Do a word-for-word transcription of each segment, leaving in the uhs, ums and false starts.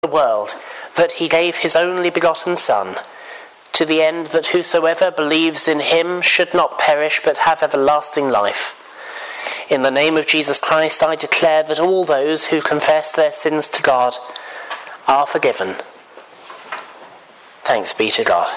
the world that he gave his only begotten Son, to the end that whosoever believes in him should not perish but have everlasting life. In the name of Jesus Christ, I declare that all those who confess their sins to God are forgiven. Thanks be to God.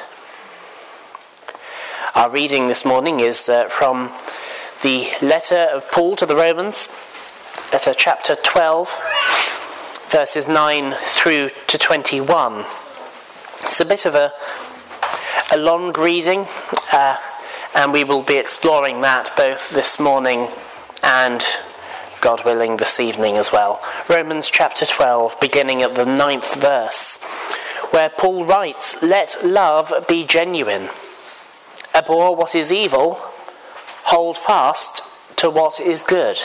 Our reading this morning is uh, from the letter of Paul to the Romans, letter chapter twelve, verses nine through to twenty-one. It's a bit of a, a long reading, uh, and we will be exploring that both this morning and, God willing, this evening as well. Romans chapter twelve, beginning at the ninth verse, where Paul writes, "Let love be genuine. Abhor what is evil, hold fast to what is good.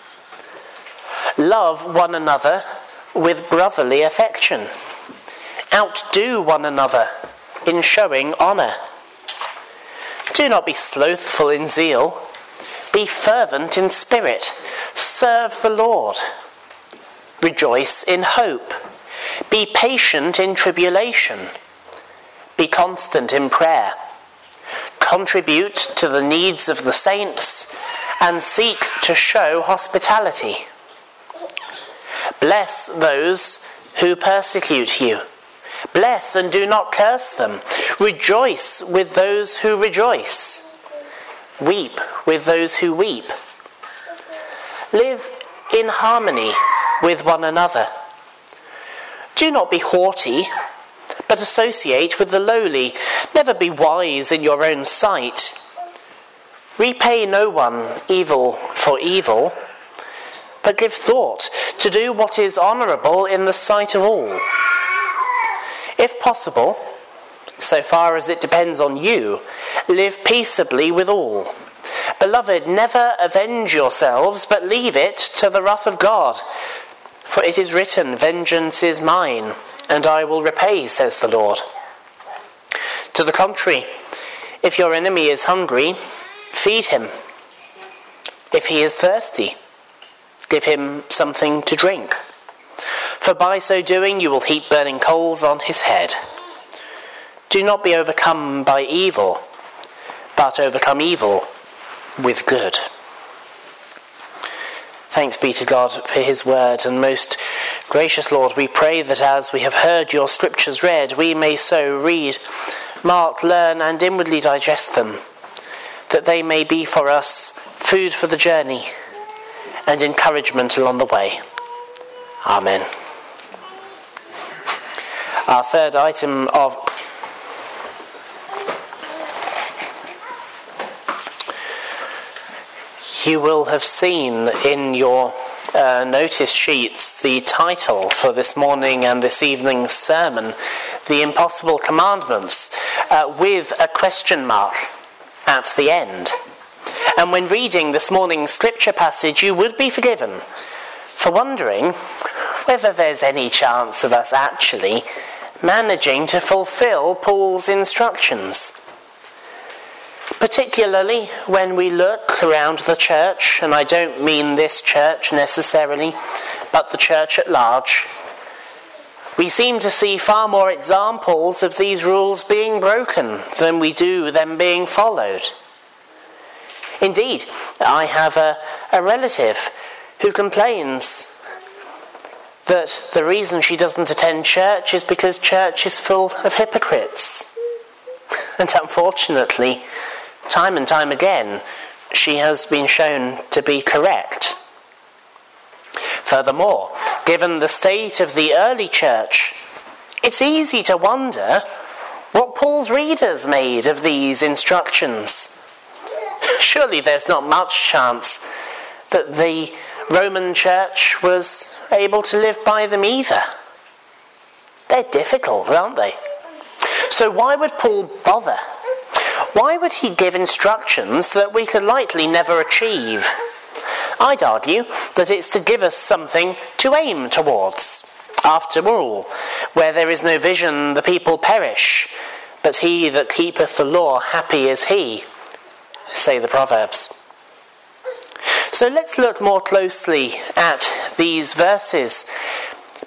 Love one another with brotherly affection. Outdo one another in showing honour. Do not be slothful in zeal. Be fervent in spirit. Serve the Lord. Rejoice in hope. Be patient in tribulation. Be constant in prayer. Contribute to the needs of the saints and seek to show hospitality. Bless those who persecute you. Bless and do not curse them. Rejoice with those who rejoice. Weep with those who weep. Live in harmony with one another. Do not be haughty, but associate with the lowly. Never be wise in your own sight. Repay no one evil for evil, but give thought to do what is honourable in the sight of all. If possible, so far as it depends on you, live peaceably with all. Beloved, never avenge yourselves, but leave it to the wrath of God. For it is written, 'Vengeance is mine, and I will repay,' says the Lord. To the contrary, if your enemy is hungry, feed him. If he is thirsty, give him something to drink. For by so doing you will heap burning coals on his head. Do not be overcome by evil, but overcome evil with good." Thanks be to God for his word, and most gracious Lord, we pray that as we have heard your scriptures read, we may so read, mark, learn, and inwardly digest them, that they may be for us food for the journey and encouragement along the way. Amen. Our third item of you will have seen in your uh, notice sheets the title for this morning and this evening's sermon, The Impossible Commandments, uh, with a question mark at the end. And when reading this morning's scripture passage, you would be forgiven for wondering whether there's any chance of us actually managing to fulfill Paul's instructions. Particularly when we look around the church, and I don't mean this church necessarily, but the church at large, we seem to see far more examples of these rules being broken than we do them being followed. Indeed, I have a, a relative who complains that the reason she doesn't attend church is because church is full of hypocrites. And unfortunately, time and time again, she has been shown to be correct. Furthermore, given the state of the early church, it's easy to wonder what Paul's readers made of these instructions. Surely there's not much chance that the Roman church was able to live by them either. They're difficult, aren't they? So why would Paul bother? Why would he give instructions that we could likely never achieve? I'd argue that it's to give us something to aim towards. After all, where there is no vision, the people perish, but he that keepeth the law, happy is he, say the Proverbs. So let's look more closely at these verses,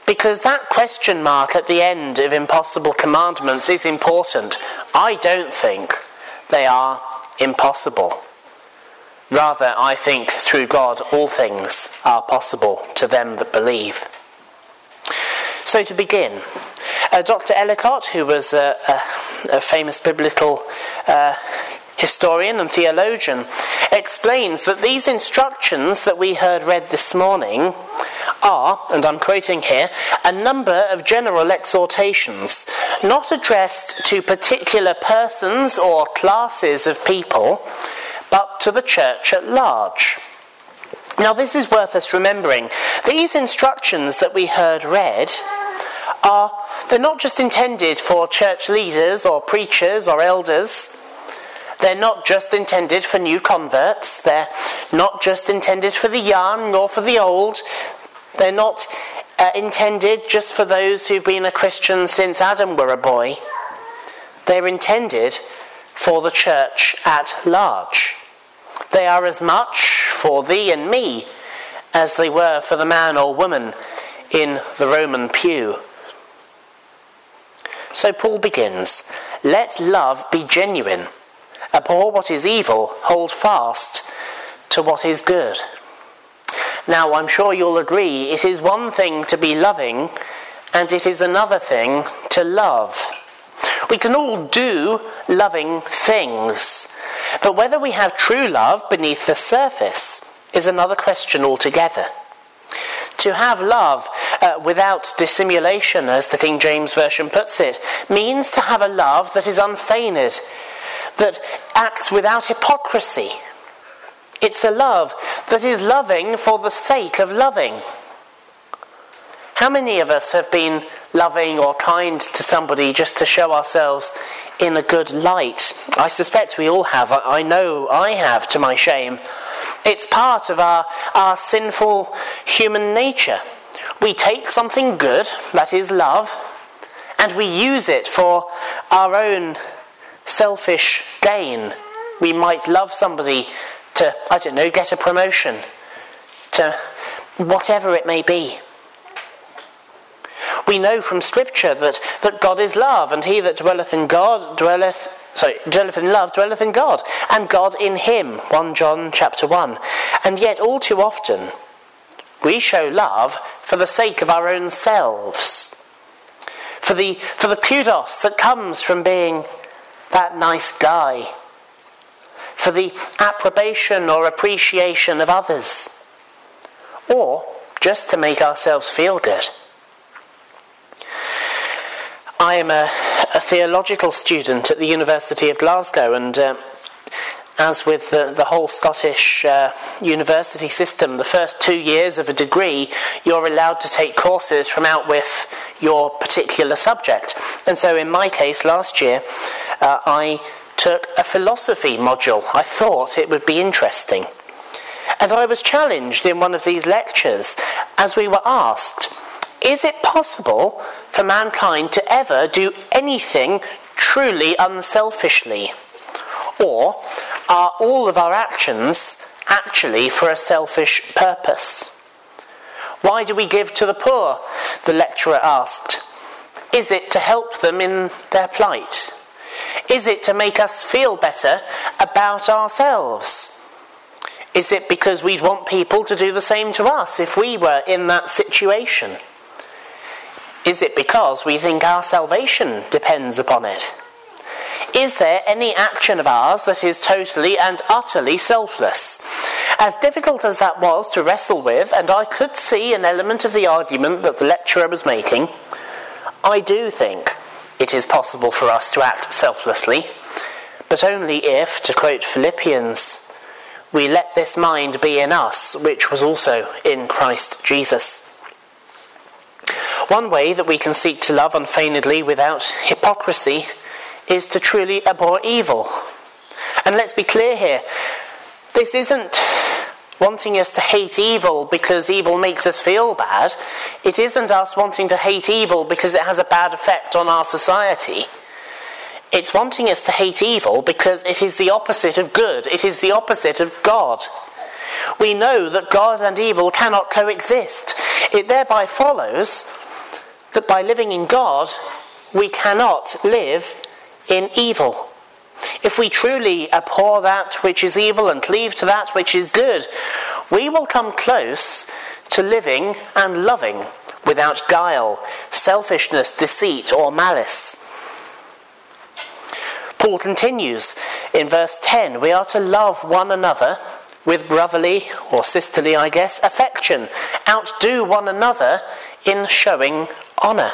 Because that question mark at the end of impossible commandments is important. I don't think they are impossible. Rather, I think through God all things are possible to them that believe. So to begin, uh, Doctor Ellicott, who was a, a, a famous biblical uh, historian and theologian, explains that these instructions that we heard read this morning are, and I'm quoting here, a number of general exhortations, not addressed to particular persons or classes of people, but to the church at large. Now this is worth us remembering. These instructions that we heard read are, they're not just intended for church leaders or preachers or elders. They're not just intended for new converts. They're not just intended for the young or for the old. They're not uh, intended just for those who've been a Christian since Adam were a boy. They're intended for the church at large. They are as much for thee and me as they were for the man or woman in the Roman pew. So Paul begins, let love be genuine. Abhor what is evil, hold fast to what is good. Now, I'm sure you'll agree, it is one thing to be loving, and it is another thing to love. We can all do loving things, but whether we have true love beneath the surface is another question altogether. To have love uh, without dissimulation, as the King James Version puts it, means to have a love that is unfeigned, that acts without hypocrisy. It's a love that is loving for the sake of loving. How many of us have been loving or kind to somebody just to show ourselves in a good light? I suspect we all have. I know I have, to my shame. It's part of our, our sinful human nature. We take something good, that is love, and we use it for our own selfish gain. We might love somebody to, I don't know, get a promotion, to whatever it may be. We know from Scripture that, that God is love, and he that dwelleth in God dwelleth, sorry, dwelleth in love dwelleth in God, and God in him, First John chapter one. And yet all too often we show love for the sake of our own selves, for the for the kudos that comes from being that nice guy, for the approbation or appreciation of others, or just to make ourselves feel good. I am a, a theological student at the University of Glasgow, and uh, as with the, the whole Scottish uh, university system, the first two years of a degree, you're allowed to take courses from out with your particular subject. And so in my case, last year, uh, I took a philosophy module. I thought it would be interesting. And I was challenged in one of these lectures as we were asked, is it possible for mankind to ever do anything truly unselfishly? Or are all of our actions actually for a selfish purpose? Why do we give to the poor? The lecturer asked. Is it to help them in their plight? Is it to make us feel better about ourselves? Is it because we'd want people to do the same to us if we were in that situation? Is it because we think our salvation depends upon it? Is there any action of ours that is totally and utterly selfless? As difficult as that was to wrestle with, and I could see an element of the argument that the lecturer was making, I do think it is possible for us to act selflessly, but only if, to quote Philippians, we let this mind be in us, which was also in Christ Jesus. One way that we can seek to love unfeignedly without hypocrisy is to truly abhor evil. And let's be clear here, this isn't wanting us to hate evil because evil makes us feel bad. It isn't us wanting to hate evil because it has a bad effect on our society. It's wanting us to hate evil because it is the opposite of good. It is the opposite of God. We know that God and evil cannot coexist. It thereby follows that by living in God, we cannot live in evil. If we truly abhor that which is evil and cleave to that which is good, we will come close to living and loving without guile, selfishness, deceit, or malice. Paul continues in verse ten, we are to love one another with brotherly, or sisterly, I guess, affection. Outdo one another in showing honour.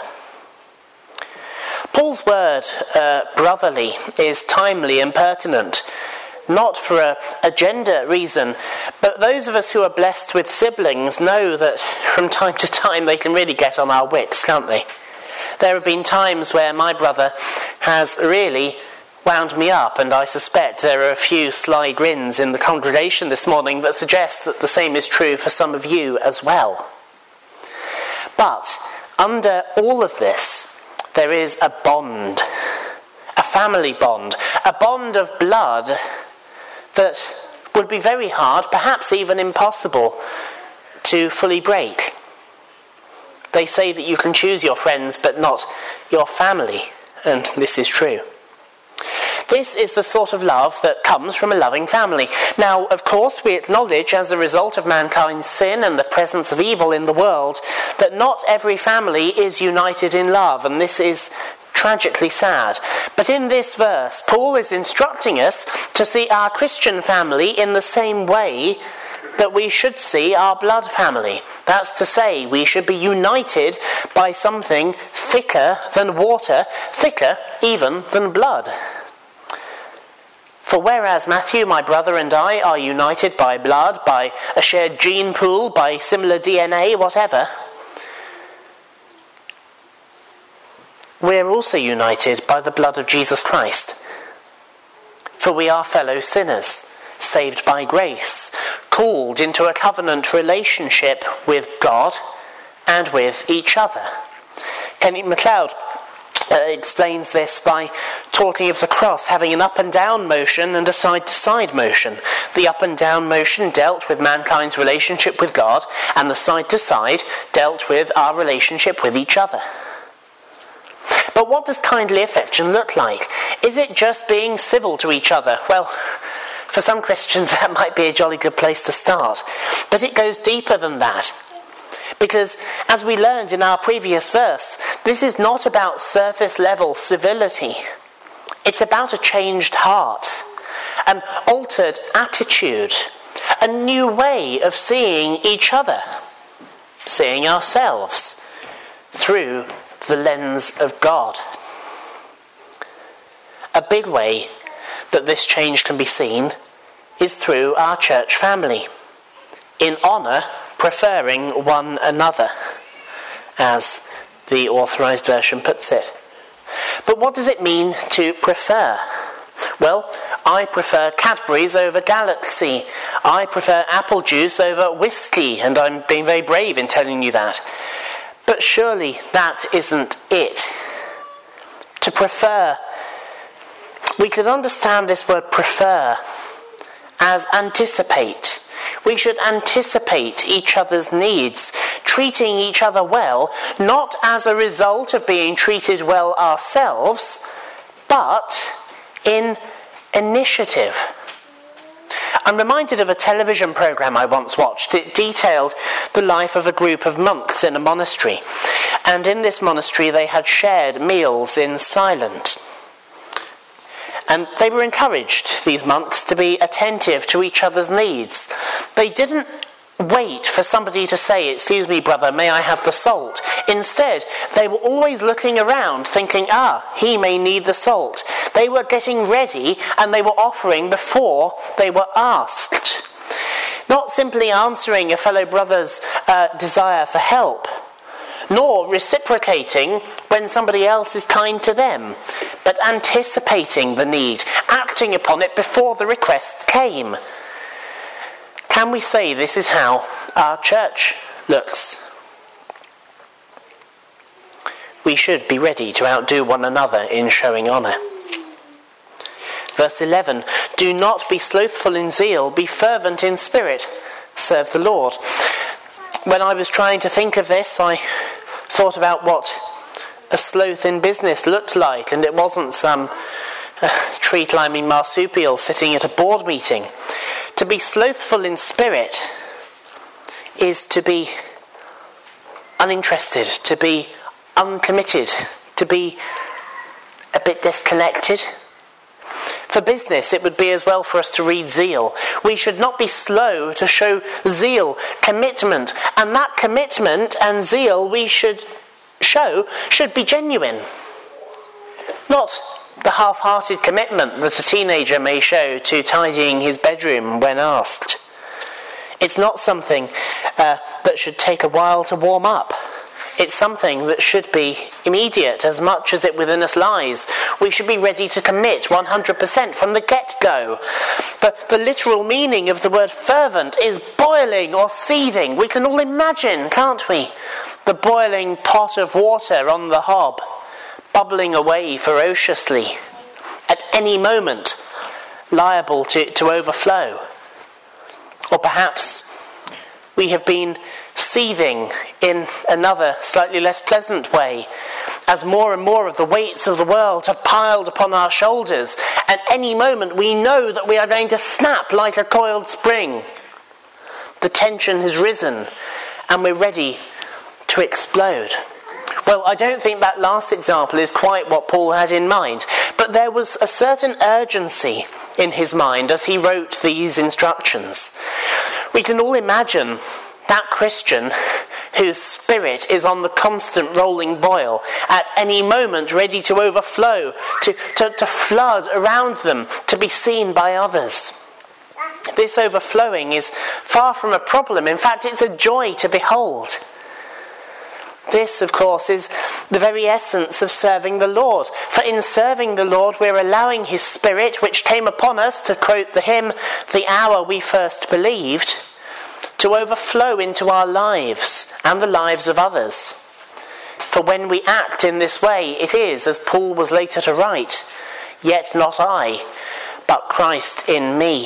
Paul's word, uh, brotherly, is timely and pertinent, not for a, a gender reason, but those of us who are blessed with siblings know that from time to time they can really get on our wits, can't they? There have been times where my brother has really wound me up, and I suspect there are a few sly grins in the congregation this morning that suggest that the same is true for some of you as well. But under all of this, there is a bond, a family bond, a bond of blood that would be very hard, perhaps even impossible, to fully break. They say that you can choose your friends but not your family, and this is true. This is the sort of love that comes from a loving family. Now, of course, we acknowledge, as a result of mankind's sin and the presence of evil in the world, that not every family is united in love, and this is tragically sad. But in this verse, Paul is instructing us to see our Christian family in the same way that we should see our blood family. That's to say, we should be united by something thicker than water, thicker even than blood. For whereas Matthew, my brother, and I are united by blood, by a shared gene pool, by similar D N A, whatever, we're also united by the blood of Jesus Christ. For we are fellow sinners, saved by grace, called into a covenant relationship with God and with each other. Kenneth MacLeod uh, explains this by talking of the cross having an up and down motion and a side to side motion. The up and down motion dealt with mankind's relationship with God, and the side to side dealt with our relationship with each other. But what does kindly affection look like? Is it just being civil to each other? Well, for some Christians that might be a jolly good place to start. But it goes deeper than that. Because, as we learned in our previous verse, this is not about surface level civility. It's about a changed heart, an altered attitude, a new way of seeing each other, seeing ourselves through the lens of God. A big way that this change can be seen is through our church family, in honour preferring one another, as the Authorised Version puts it. But what does it mean to prefer? Well, I prefer Cadbury's over Galaxy. I prefer apple juice over whiskey, and I'm being very brave in telling you that. But surely that isn't it. To prefer, we could understand this word prefer as anticipate. We should anticipate each other's needs, treating each other well, not as a result of being treated well ourselves, but in initiative. I'm reminded of a television programme I once watched. It detailed the life of a group of monks in a monastery. And in this monastery they had shared meals in silence. And they were encouraged, these monks, to be attentive to each other's needs. They didn't wait for somebody to say, "Excuse me, brother, may I have the salt?" Instead, they were always looking around, thinking, ah, he may need the salt. They were getting ready, and they were offering before they were asked. Not simply answering a fellow brother's uh, desire for help, nor reciprocating when somebody else is kind to them, but anticipating the need, acting upon it before the request came. Can we say this is how our church looks? We should be ready to outdo one another in showing honour. Verse eleven, do not be slothful in zeal, be fervent in spirit, serve the Lord. When I was trying to think of this, I thought about what a sloth in business looked like, and it wasn't some uh, tree-climbing marsupial sitting at a board meeting. To be slothful in spirit is to be uninterested, to be uncommitted, to be a bit disconnected. For business, it would be as well for us to read zeal. We should not be slow to show zeal, commitment, and that commitment and zeal we should show should be genuine. Not the half-hearted commitment that a teenager may show to tidying his bedroom when asked. It's not something uh, that should take a while to warm up. It's something that should be immediate as much as it within us lies. We should be ready to commit one hundred percent from the get-go. But the literal meaning of the word fervent is boiling or seething. We can all imagine, can't we? The boiling pot of water on the hob, bubbling away ferociously, at any moment liable to, to overflow. Or perhaps we have been seething in another slightly less pleasant way, as more and more of the weights of the world have piled upon our shoulders. At any moment we know that we are going to snap like a coiled spring. The tension has risen and we're ready to explode. Well, I don't think that last example is quite what Paul had in mind, but there was a certain urgency in his mind as he wrote these instructions. We can all imagine that Christian whose spirit is on the constant rolling boil, at any moment ready to overflow, to, to, to flood around them, to be seen by others. This overflowing is far from a problem. In fact, it's a joy to behold. This, of course, is the very essence of serving the Lord. For in serving the Lord, we're allowing his Spirit, which came upon us, to quote the hymn, "The hour we first believed," to overflow into our lives and the lives of others. For when we act in this way, it is, as Paul was later to write, "Yet not I, but Christ in me."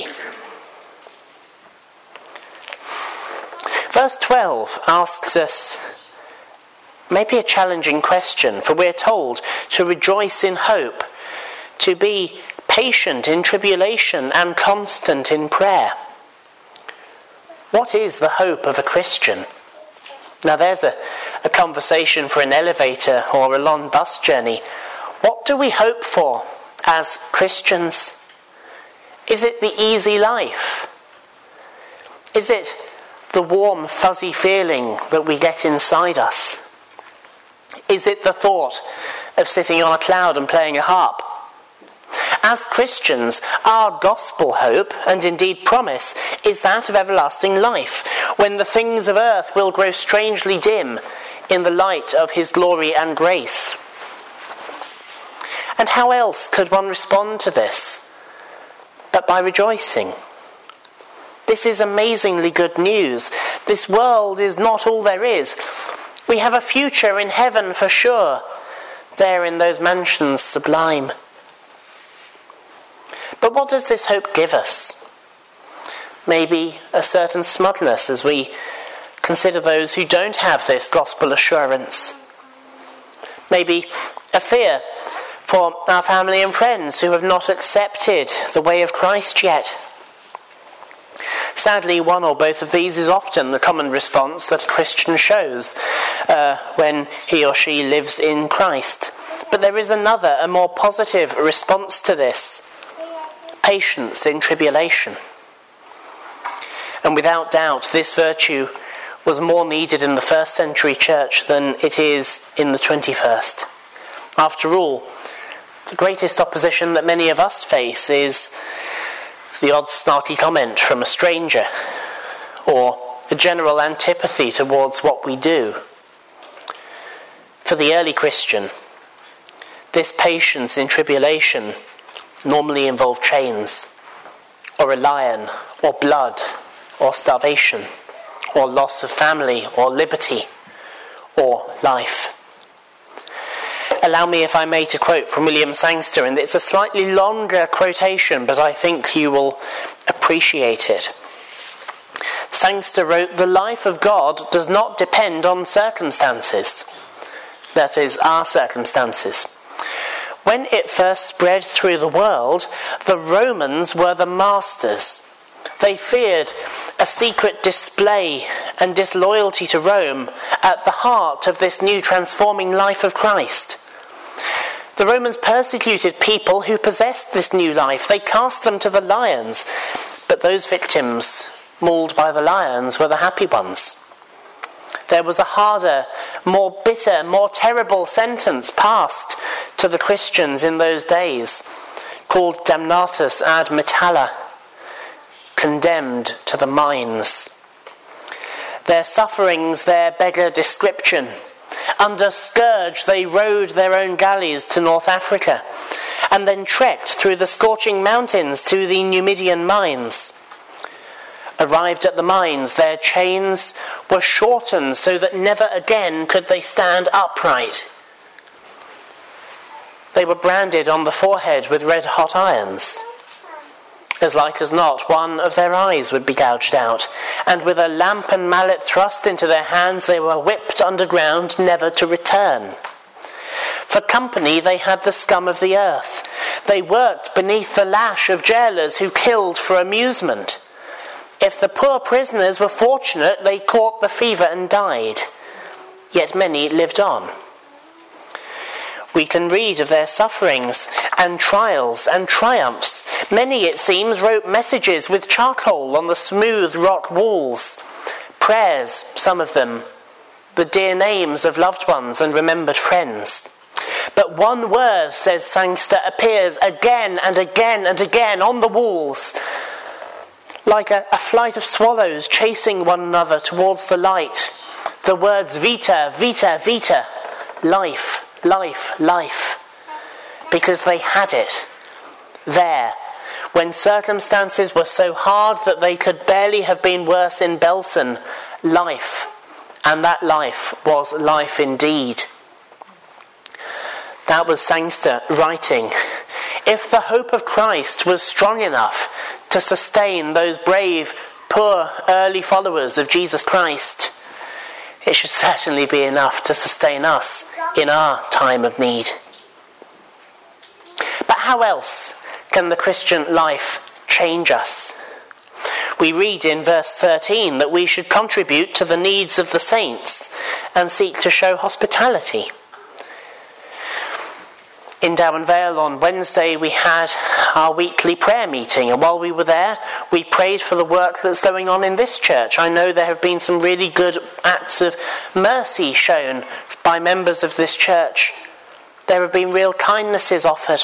Verse twelve asks us maybe a challenging question, for we're told to rejoice in hope, to be patient in tribulation and constant in prayer. What is the hope of a Christian? Now there's a, a conversation for an elevator or a long bus journey. What do we hope for as Christians? Is it the easy life? Is it the warm, fuzzy feeling that we get inside us? Is it the thought of sitting on a cloud and playing a harp? As Christians, our gospel hope, and indeed promise, is that of everlasting life, when the things of earth will grow strangely dim in the light of his glory and grace. And how else could one respond to this but by rejoicing? This is amazingly good news. This world is not all there is. We have a future in heaven for sure, there in those mansions sublime. But what does this hope give us? Maybe a certain smugness as we consider those who don't have this gospel assurance. Maybe a fear for our family and friends who have not accepted the way of Christ yet. Sadly, one or both of these is often the common response that a Christian shows uh, when he or she lives in Christ. But there is another, a more positive response to this: patience in tribulation. And without doubt, this virtue was more needed in the first century church than it is in the twenty-first. After all, the greatest opposition that many of us face is the odd snarky comment from a stranger, or a general antipathy towards what we do. For the early Christian, this patience in tribulation normally involved chains, or a lion, or blood, or starvation, or loss of family, or liberty, or life. Allow me, if I may, to quote from William Sangster, and it's a slightly longer quotation, but I think you will appreciate it. Sangster wrote, "The life of God does not depend on circumstances. that is, our circumstances. When it first spread through the world, the Romans were the masters. They feared a secret display and disloyalty to Rome at the heart of this new transforming life of Christ. The Romans persecuted people who possessed this new life. They cast them to the lions, but those victims mauled by the lions were the happy ones. There was a harder, more bitter, more terrible sentence passed to the Christians in those days, called damnatus ad metalla, condemned to the mines. Their sufferings there beggar description. Under scourge they rowed their own galleys to North Africa, and then trekked through the scorching mountains to the Numidian mines. Arrived at the mines, their chains were shortened so that never again could they stand upright. They were branded on the forehead with red-hot irons. As like as not, one of their eyes would be gouged out, and with a lamp and mallet thrust into their hands, they were whipped underground, never to return. For company they had the scum of the earth. They worked beneath the lash of jailers who killed for amusement. If the poor prisoners were fortunate, they caught the fever and died. Yet many lived on. We can read of their sufferings and trials and triumphs. Many, it seems, wrote messages with charcoal on the smooth rock walls. Prayers, some of them, the dear names of loved ones and remembered friends. But one word, says Sangster, appears again and again and again on the walls, like a, a flight of swallows chasing one another towards the light. The words vita, vita, vita, life, life, life. Because they had it there, when circumstances were so hard that they could barely have been worse in Belsen. Life, and that life was life indeed. That was Sangster writing. If the hope of Christ was strong enough to sustain those brave, poor, early followers of Jesus Christ, it should certainly be enough to sustain us in our time of need. But how else can the Christian life change us? We read in verse thirteen that we should contribute to the needs of the saints and seek to show hospitality. In Down Vale on Wednesday we had our weekly prayer meeting, and while we were there we prayed for the work that's going on in this church. I know there have been some really good acts of mercy shown by members of this church. There have been real kindnesses offered.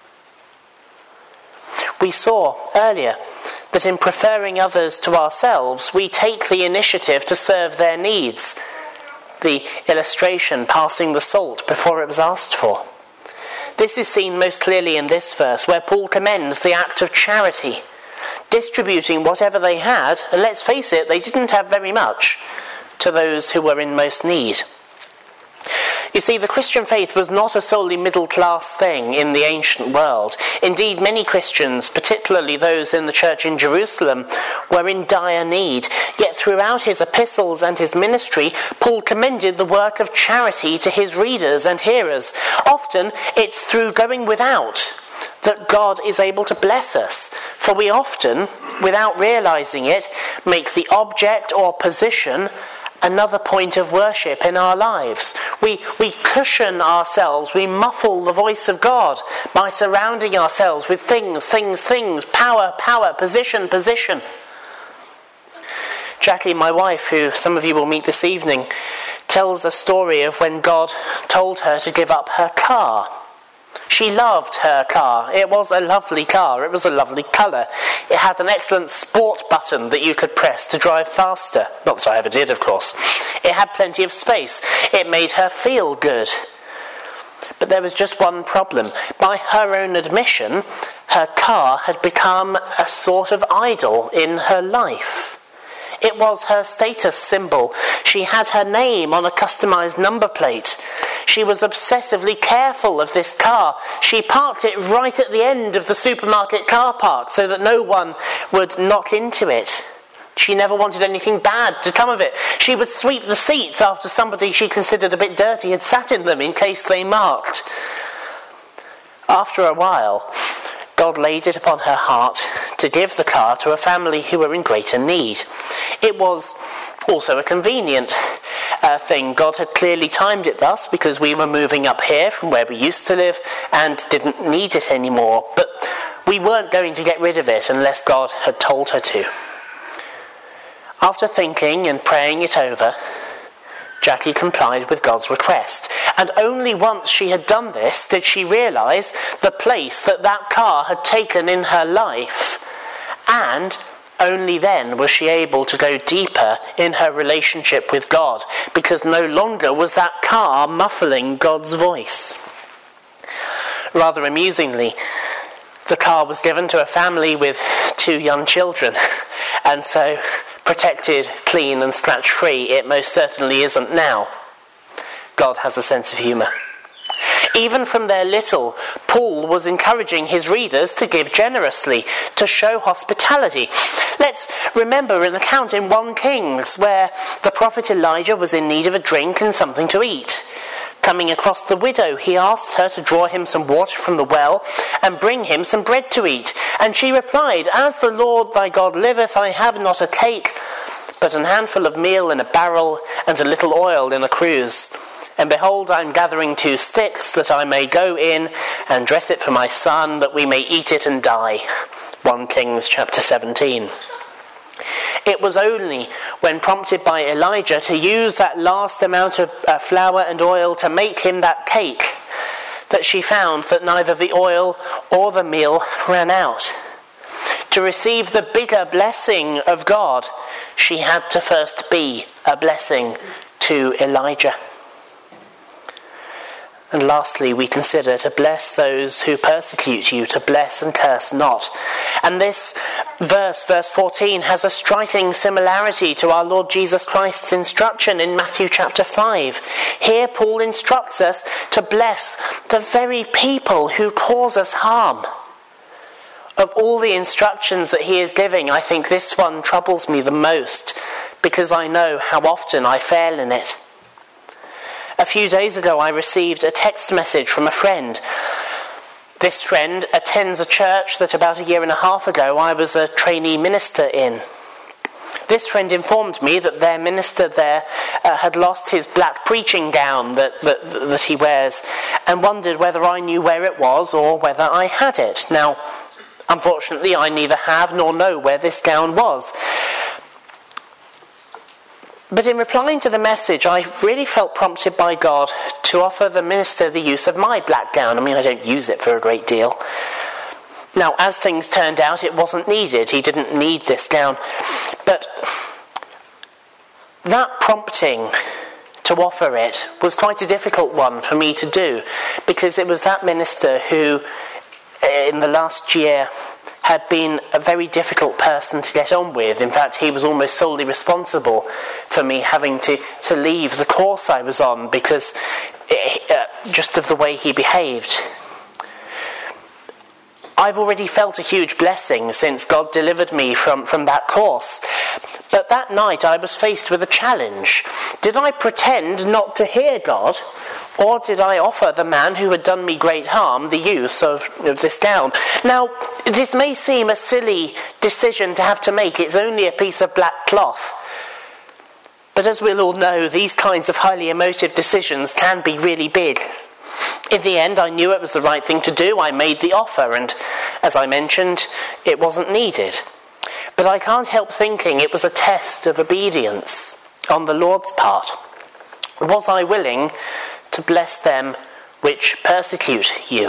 We saw earlier that in preferring others to ourselves, we take the initiative to serve their needs. The illustration, passing the salt before it was asked for. This is seen most clearly in this verse, where Paul commends the act of charity, distributing whatever they had, and let's face it, they didn't have very much, to those who were in most need. You see, the Christian faith was not a solely middle-class thing in the ancient world. Indeed, many Christians, particularly those in the church in Jerusalem, were in dire need. Yet throughout his epistles and his ministry, Paul commended the work of charity to his readers and hearers. Often, it's through going without that God is able to bless us. For we often, without realizing it, make the object or position another point of worship in our lives. We, we cushion ourselves, we muffle the voice of God by surrounding ourselves with things, things, things, power, power, position, position. Jackie, my wife, who some of you will meet this evening, tells a story of when God told her to give up her car. She loved her car. It was a lovely car. It was a lovely colour. It had an excellent sport button that you could press to drive faster. Not that I ever did, of course. It had plenty of space. It made her feel good. But there was just one problem. By her own admission, her car had become a sort of idol in her life. It was her status symbol. She had her name on a customised number plate. She was obsessively careful of this car. She parked it right at the end of the supermarket car park so that no one would knock into it. She never wanted anything bad to come of it. She would sweep the seats after somebody she considered a bit dirty had sat in them in case they marked. After a while, God laid it upon her heart to give the car to a family who were in greater need. It was also a convenient uh, thing. God had clearly timed it thus because we were moving up here from where we used to live and didn't need it anymore. But we weren't going to get rid of it unless God had told her to. After thinking and praying it over, Jackie complied with God's request. And only once she had done this did she realise the place that that car had taken in her life. And only then was she able to go deeper in her relationship with God, because no longer was that car muffling God's voice. Rather amusingly, the car was given to a family with two young children, and so protected, clean and scratch-free it most certainly isn't now. God has a sense of humour. Even from their little, Paul was encouraging his readers to give generously, to show hospitality. Let's remember an account in First Kings where the prophet Elijah was in need of a drink and something to eat. Coming across the widow, he asked her to draw him some water from the well and bring him some bread to eat. And she replied, "As the Lord thy God liveth, I have not a cake, but an handful of meal in a barrel and a little oil in a cruse. And behold, I am gathering two sticks, that I may go in and dress it for my son, that we may eat it and die." First Kings chapter seventeen. It was only when prompted by Elijah to use that last amount of uh, flour and oil to make him that cake that she found that neither the oil or the meal ran out. To receive the bigger blessing of God, she had to first be a blessing to Elijah. And lastly, we consider to bless those who persecute you, to bless and curse not. And this verse, verse fourteen, has a striking similarity to our Lord Jesus Christ's instruction in Matthew chapter five. Here Paul instructs us to bless the very people who cause us harm. Of all the instructions that he is giving, I think this one troubles me the most, because I know how often I fail in it. A few days ago, I received a text message from a friend. This friend attends a church that about a year and a half ago I was a trainee minister in. This friend informed me that their minister there uh, had lost his black preaching gown that, that, that he wears, and wondered whether I knew where it was or whether I had it. Now, unfortunately, I neither have nor know where this gown was. But in replying to the message, I really felt prompted by God to offer the minister the use of my black gown. I mean, I don't use it for a great deal. Now, as things turned out, it wasn't needed. He didn't need this gown. But that prompting to offer it was quite a difficult one for me to do, because it was that minister who, in the last year, had been a very difficult person to get on with. In fact, he was almost solely responsible for me having to, to leave the course I was on because it, uh, just of the way he behaved. I've already felt a huge blessing since God delivered me from, from that course. But that night I was faced with a challenge. Did I pretend not to hear God, or did I offer the man who had done me great harm the use of, of this gown? Now, this may seem a silly decision to have to make. It's only a piece of black cloth. But as we'll all know, these kinds of highly emotive decisions can be really big. In the end, I knew it was the right thing to do. I made the offer, and as I mentioned, it wasn't needed. But I can't help thinking it was a test of obedience on the Lord's part. Was I willing to bless them which persecute you?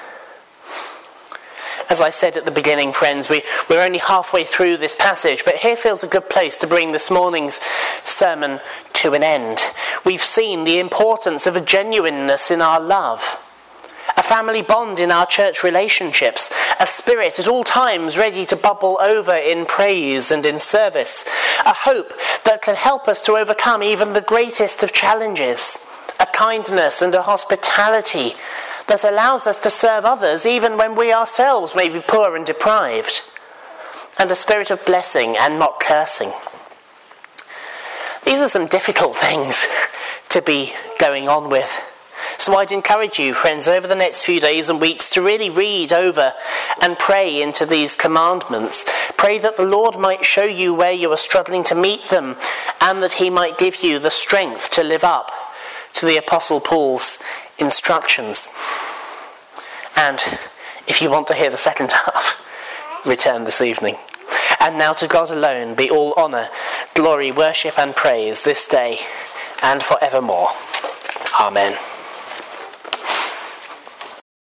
As I said at the beginning, friends, we, we're only halfway through this passage, but here feels a good place to bring this morning's sermon to an end. We've seen the importance of a genuineness in our love, a family bond in our church relationships, a spirit at all times ready to bubble over in praise and in service, a hope that can help us to overcome even the greatest of challenges, a kindness and a hospitality that allows us to serve others even when we ourselves may be poor and deprived, and a spirit of blessing and not cursing. These are some difficult things to be going on with. So I'd encourage you, friends, over the next few days and weeks to really read over and pray into these commandments. Pray that the Lord might show you where you are struggling to meet them, and that he might give you the strength to live up to the Apostle Paul's instructions. And if you want to hear the second half, return this evening. And now to God alone be all honour, glory, worship and praise this day and forevermore. Amen.